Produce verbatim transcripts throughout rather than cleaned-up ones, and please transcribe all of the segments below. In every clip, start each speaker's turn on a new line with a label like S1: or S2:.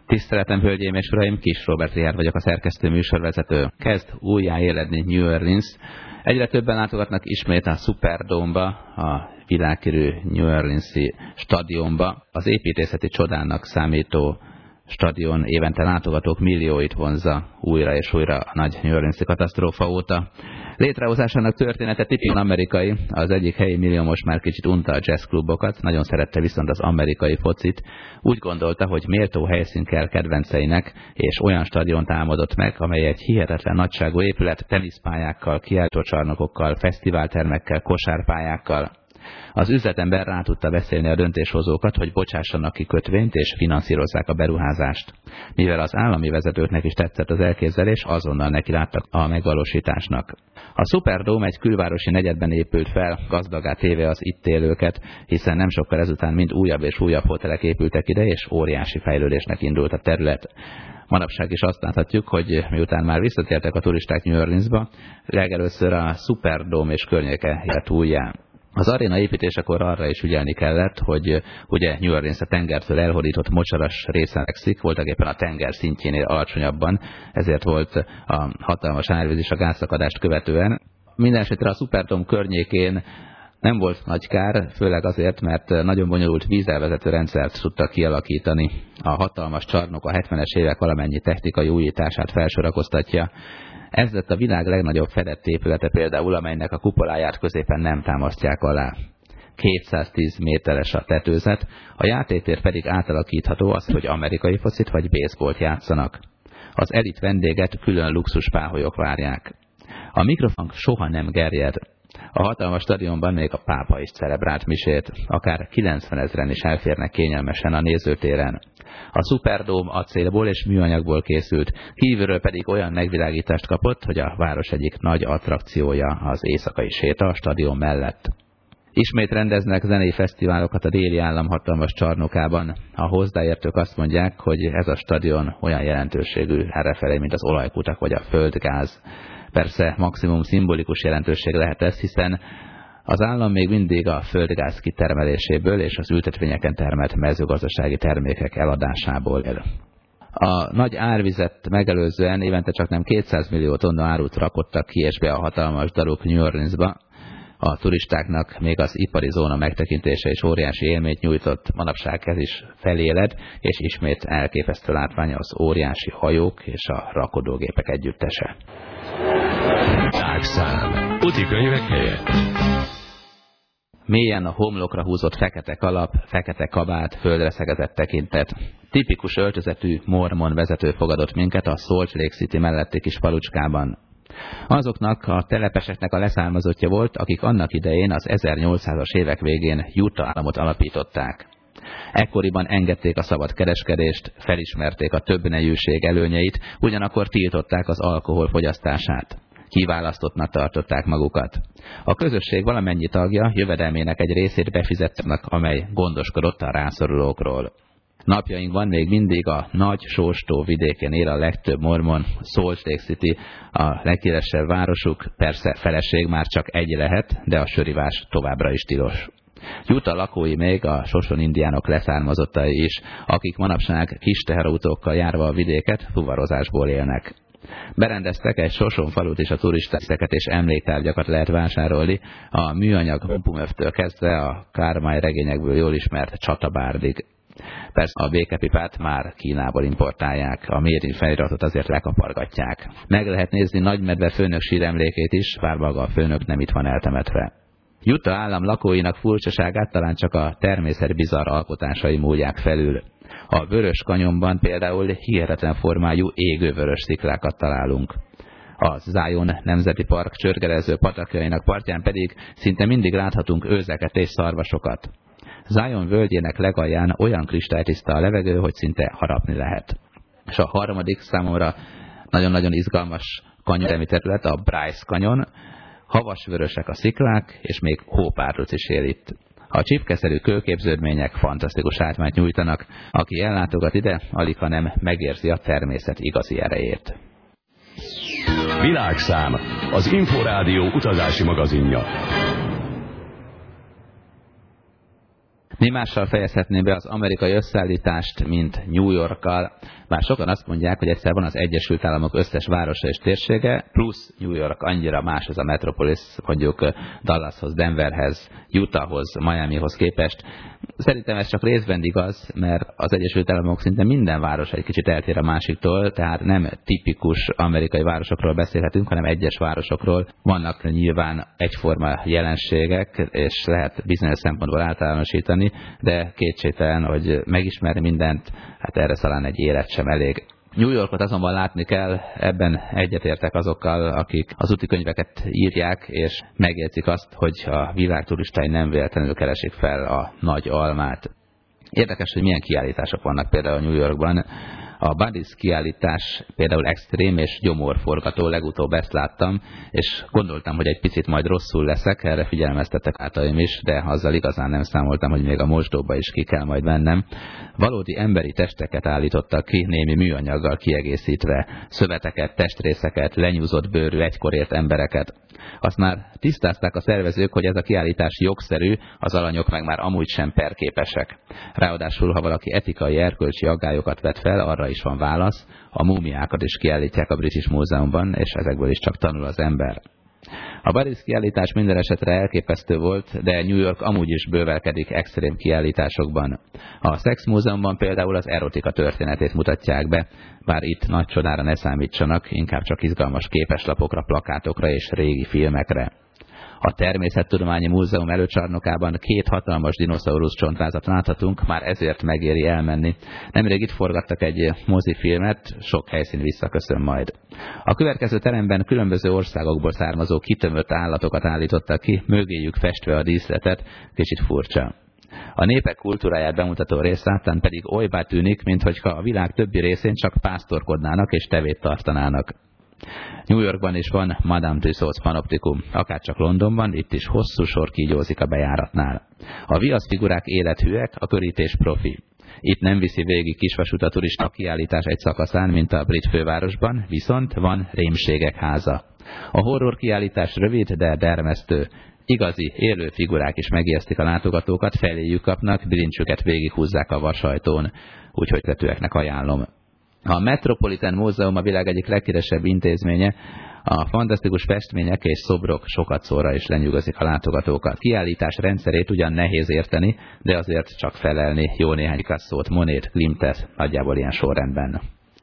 S1: Tiszteletem, hölgyeim és uraim, Kis Róbert Richárd vagyok, a szerkesztő műsorvezető. Kezd újjáéledni New Orleans. Egyre többen látogatnak ismét a Superdome-ba, a világhírű New Orleans-i stadionba. Az építészeti csodának számító stadion évente látogatók millióit vonzza újra és újra a nagy New Orleans-i katasztrófa óta. Létrehozásának története tipikusan amerikai, az egyik helyi millió most már kicsit unta a jazzklubokat, nagyon szerette viszont az amerikai focit. Úgy gondolta, hogy méltó helyszín kell kedvenceinek, és olyan stadiont álmodott meg, amely egy hihetetlen nagyságú épület teniszpályákkal, kiáltócsarnokokkal, fesztiváltermekkel, kosárpályákkal. Az üzletember rá tudta beszélni a döntéshozókat, hogy bocsássanak ki kötvényt és finanszírozzák a beruházást. Mivel az állami vezetőknek is tetszett az elképzelés, azonnal nekiláttak a megvalósításnak. A Superdome egy külvárosi negyedben épült fel, gazdagá téve az itt élőket, hiszen nem sokkal ezután mind újabb és újabb hotelek épültek ide, és óriási fejlődésnek indult a terület. Manapság is azt láthatjuk, hogy miután már visszatértek a turisták New Orleansba, legelőször a Superdome és környéke élt újjá. Az aréna építésekor arra is ügyelni kellett, hogy ugye New Orleans a tengertől elhódított mocsaras részen fekszik, voltak éppen a tenger szintjénél alacsonyabban, ezért volt a hatalmas árvíz is a gázszakadást követően. Mindenesetre a Superdome környékén nem volt nagy kár, főleg azért, mert nagyon bonyolult vízelvezető rendszert tudtak kialakítani. A hatalmas csarnok a hetvenes évek valamennyi technikai újítását felsorakoztatja. Ez lett a világ legnagyobb fedett épülete például, amelynek a kupoláját középen nem támasztják alá. kétszáztíz méteres a tetőzet, a játéktér pedig átalakítható az, hogy amerikai focit vagy baseballt játszanak. Az elit vendéget külön luxuspáholyok várják. A mikrofon soha nem gerjed. A hatalmas stadionban még a pápa is celebrált misét, akár kilencvenezren is elférnek kényelmesen a nézőtéren. A Superdome acélból és műanyagból készült, kívülről pedig olyan megvilágítást kapott, hogy a város egyik nagy attrakciója az éjszakai séta a stadion mellett. Ismét rendeznek zenei fesztiválokat a déli állam hatalmas csarnokában. A hozzáértők azt mondják, hogy ez a stadion olyan jelentőségű errefelé, mint az olajkutak vagy a földgáz. Persze maximum szimbolikus jelentőség lehet ez, hiszen az állam még mindig a földgáz kitermeléséből és az ültetvényeken termelt mezőgazdasági termékek eladásából él. A nagy árvizet megelőzően évente csak nem kétszáz millió tonna árut rakottak ki és be a hatalmas daruk New Orleansba. A turistáknak még az ipari zóna megtekintése is óriási élményt nyújtott, manapság ez is feléled, és ismét elképesztő látványa az óriási hajók és a rakodógépek együttese.
S2: Világszám. Utikönyvek helyett.
S1: Mélyen a homlokra húzott fekete kalap, fekete kabát, földre szegezett tekintet. Tipikus öltözetű mormon vezető fogadott minket a Salt Lake City melletti kis falucskában. Azoknak a telepeseknek a leszármazottja volt, akik annak idején az ezernyolcszázas évek végén Utah államot alapították. Ekkoriban engedték a szabad kereskedést, felismerték a többnejűség előnyeit, ugyanakkor tiltották az alkohol fogyasztását. Kiválasztottnak tartották magukat. A közösség valamennyi tagja jövedelmének egy részét befizettek, amely gondoskodott a rászorulókról. Napjainkban még mindig a nagy sóstó vidékén él a legtöbb mormon, Salt Lake City a leghíresebb városuk, persze feleség már csak egy lehet, de a sörivás továbbra is tilos. Utah lakói még a soson indiánok leszármazottai is, akik manapság kis teherautókkal járva a vidéket fuvarozásból élnek. Berendeztek egy soson falut és a turistákat és emléktárgyakat lehet vásárolni, a műanyag pumpumöftől kezdve a Kármány regényekből jól ismert csatabárdig. Persze a békepipát már Kínából importálják, a Made in feliratot azért lekapargatják. Meg lehet nézni Nagymedve főnök síremlékét is, bár maga a főnök nem itt van eltemetve. Utah állam lakóinak furcsaságát talán csak a természet bizarr alkotásai múlják felül. A Vörös kanyonban például hihetetlen formájú égővörös sziklákat találunk. A Zion Nemzeti Park csörgelező patakjainak partján pedig szinte mindig láthatunk őzeket és szarvasokat. Zion völgyének legalján olyan kristálytiszta a levegő, hogy szinte harapni lehet. És a harmadik számomra nagyon-nagyon izgalmas kanyoni terület a Bryce kanyon. Havasvörösek a sziklák, és még hópárduc is él itt. A csipkeszerű kőképződmények fantasztikus átmányt nyújtanak, aki ellátogat ide, aligha nem megérzi a természet igazi erejét.
S2: Világszám, az Inforádió utazási magazinja.
S1: Némással fejezhetném be az amerikai összeállítást, mint New Yorkkal. Bár sokan azt mondják, hogy egyszer van az Egyesült Államok összes városa és térsége, plusz New York annyira más az a metropolis, mondjuk Dallashoz, Denverhez, Utahhoz, Miamihoz képest. Szerintem ez csak részben igaz, mert az Egyesült Államok szinte minden város egy kicsit eltér a másiktól, tehát nem tipikus amerikai városokról beszélhetünk, hanem egyes városokról. Vannak nyilván egyforma jelenségek, és lehet bizonyos szempontból általánosítani, de kétségtelen, hogy megismerni mindent, hát erre talán egy élet sem elég. New Yorkot azonban látni kell, ebben egyetértek azokkal, akik az útikönyveket írják, és megjegyzik azt, hogy a világ turistái nem véletlenül keresik fel a nagy almát. Érdekes, hogy milyen kiállítások vannak például New Yorkban. A Buddies kiállítás például extrém és gyomorforgató, legutóbb ezt láttam, és gondoltam, hogy egy picit majd rosszul leszek, erre figyelmeztettek általim is, de azzal igazán nem számoltam, hogy még a mosdóba is ki kell majd mennem. Valódi emberi testeket állítottak ki, némi műanyaggal kiegészítve, szöveteket, testrészeket, lenyúzott bőrű, egykor ért embereket. Azt már tisztázták a szervezők, hogy ez a kiállítás jogszerű, az alanyok meg már amúgy sem perképesek. Ráadásul, ha valaki etikai, erkölcsi aggályokat vet fel, arra is van válasz, a múmiákat is kiállítják a British Múzeumban, és ezekből is csak tanul az ember. A Buddies kiállítás minden esetre elképesztő volt, de New York amúgy is bővelkedik extrém kiállításokban. A Sex Múzeumban például az erotika történetét mutatják be, bár itt nagy csodára ne számítsanak, inkább csak izgalmas képeslapokra, plakátokra és régi filmekre. A Természettudományi Múzeum előcsarnokában két hatalmas dinoszaurusz csontvázat láthatunk, már ezért megéri elmenni. Nemrég itt forgattak egy mozifilmet, sok helyszín visszaköszön majd. A következő teremben különböző országokból származó kitömött állatokat állítottak ki, mögéjük festve a díszletet, kicsit furcsa. A népek kultúráját bemutató részlátán pedig olybá tűnik, minthogyha a világ többi részén csak pásztorkodnának és tevét tartanának. New Yorkban is van Madame Tussauds panoptikum, akárcsak Londonban, itt is hosszú sor kígyózik a bejáratnál. A viaszfigurák élethűek, a körítés profi. Itt nem viszi végig kisvasút a turista kiállítás egy szakaszán, mint a brit fővárosban, viszont van rémségek háza. A horror kiállítás rövid, de dermesztő. Igazi, élő figurák is megijesztik a látogatókat, feléjük kapnak, bilincsüket végighúzzák a vasajtón, úgyhogy tetőeknek ajánlom. A Metropolitan Múzeum a világ egyik leghíresebb intézménye, a fantasztikus festmények és szobrok sokat szóra is lenyűgözik a látogatókat. Kiállítás rendszerét ugyan nehéz érteni, de azért csak felelni jó néhány Picasso-t, Monet, Klimtet, nagyjából ilyen sorrendben.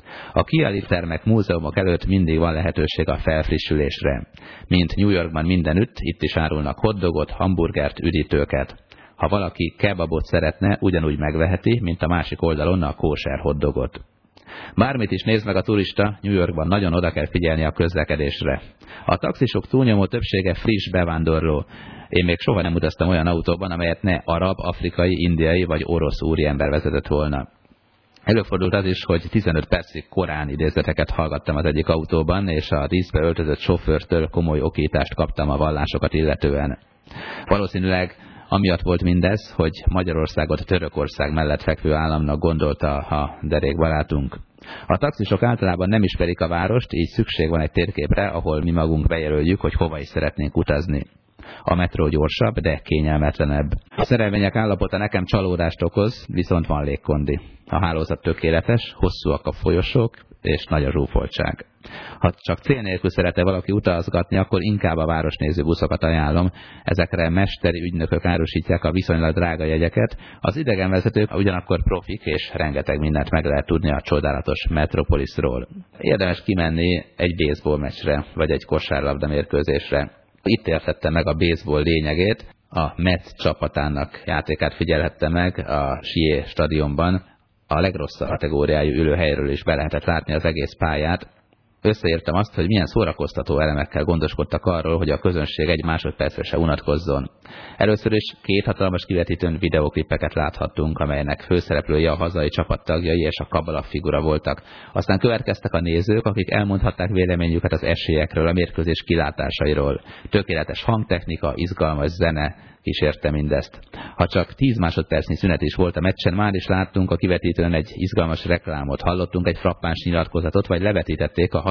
S1: A kiállítótermek, múzeumok előtt mindig van lehetőség a felfrissülésre. Mint New Yorkban mindenütt, itt is árulnak hotdogot, hamburgert, üdítőket. Ha valaki kebabot szeretne, ugyanúgy megveheti, mint a másik oldalon a kóser hotdogot. Bármit is néz meg a turista, New Yorkban nagyon oda kell figyelni a közlekedésre. A taxisok túlnyomó többsége friss bevándorló. Én még soha nem utaztam olyan autóban, amelyet ne arab, afrikai, indiai vagy orosz úriember vezetett volna. Előfordult az is, hogy tizenöt percig korán idézeteket hallgattam az egyik autóban, és a díszbe öltözött sofőrtől komoly okítást kaptam a vallásokat illetően. Valószínűleg amiatt volt mindez, hogy Magyarországot Törökország mellett fekvő államnak gondolta a derék barátunk. A taxisok általában nem ismerik a várost, így szükség van egy térképre, ahol mi magunk bejelöljük, hogy hova is szeretnénk utazni. A metró gyorsabb, de kényelmetlenebb. A szerelvények állapota nekem csalódást okoz, viszont van légkondi. A hálózat tökéletes, hosszúak a folyosók, és nagy a zsúfoltság. Ha csak cél nélkül szeretne valaki utazgatni, akkor inkább a városnéző buszokat ajánlom. Ezekre mesteri ügynökök árusítják a viszonylag drága jegyeket. Az idegenvezetők ugyanakkor profik, és rengeteg mindent meg lehet tudni a csodálatos Metropolisról. Érdemes kimenni egy baseball meccsre, vagy egy kosárlabda mérkőzésre. Itt értette meg a baseball lényegét. A Mets csapatának játékát figyelhette meg a Shea stadionban. A legrosszabb kategóriájú ülőhelyről is be lehetett látni az egész pályát. Összeírtam azt, hogy milyen szórakoztató elemekkel gondoskodtak arról, hogy a közönség egy másodpercre se unatkozzon. Először is két hatalmas kivetítőn videóklippeket láthattunk, amelynek főszereplői a hazai csapattagjai és a Kabala figura voltak. Aztán következtek a nézők, akik elmondhatták véleményüket az esélyekről, a mérkőzés kilátásairól. Tökéletes hangtechnika, izgalmas zene kísérte mindezt. Ha csak tíz másodpercnyi szünet is volt a meccsen, már is láttunk a kivetítőn egy izgalmas reklámot, hallottunk egy frappáns nyilatkozatot, vagy levetítették a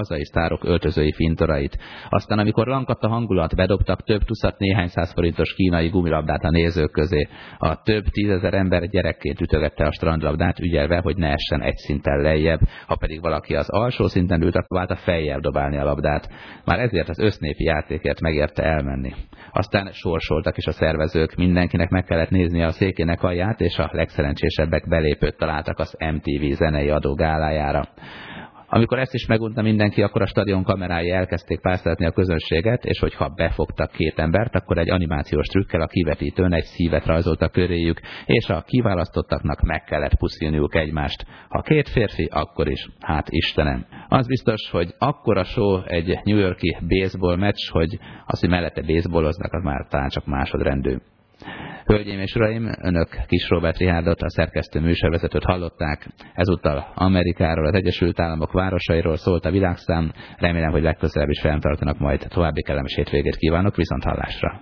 S1: hazai sztárok öltözői fintorait. Aztán amikor lankadt a hangulat, bedobtak több tucat néhány száz forintos kínai gumilabdát a nézők közé. A több tízezer ember gyerekként ütögette a strandlabdát, ügyelve, hogy ne essen egy szinten lejjebb, ha pedig valaki az alsó szinten ült, akkor vált a fejjel dobálni a labdát. Már ezért az össznépi játékért megérte elmenni. Aztán sorsoltak is a szervezők, mindenkinek meg kellett néznie a székének alját, és a legszerencsésebbek belépőt találtak az em té vé zenei adó gálájára. Amikor ezt is megunta mindenki, akkor a stadion kamerái elkezdték pásztázni a közönséget, és hogyha befogtak két embert, akkor egy animációs trükkel a kivetítőn egy szívet rajzoltak köréjük, és a kiválasztottaknak meg kellett puszilniuk egymást. Ha két férfi, akkor is. Hát Istenem. Az biztos, hogy akkora show egy New York-i baseball meccs, hogy az, hogy mellette baseballoznak, az már talán csak másodrendű. Hölgyeim és uraim, önök Kis Róbert Richárdot, a szerkesztő műsorvezetőt hallották. Ezúttal Amerikáról, az Egyesült Államok városairól szólt a világszám. Remélem, hogy legközelebb is fenntartanak, majd további kellemes hétvégét kívánok, viszont hallásra.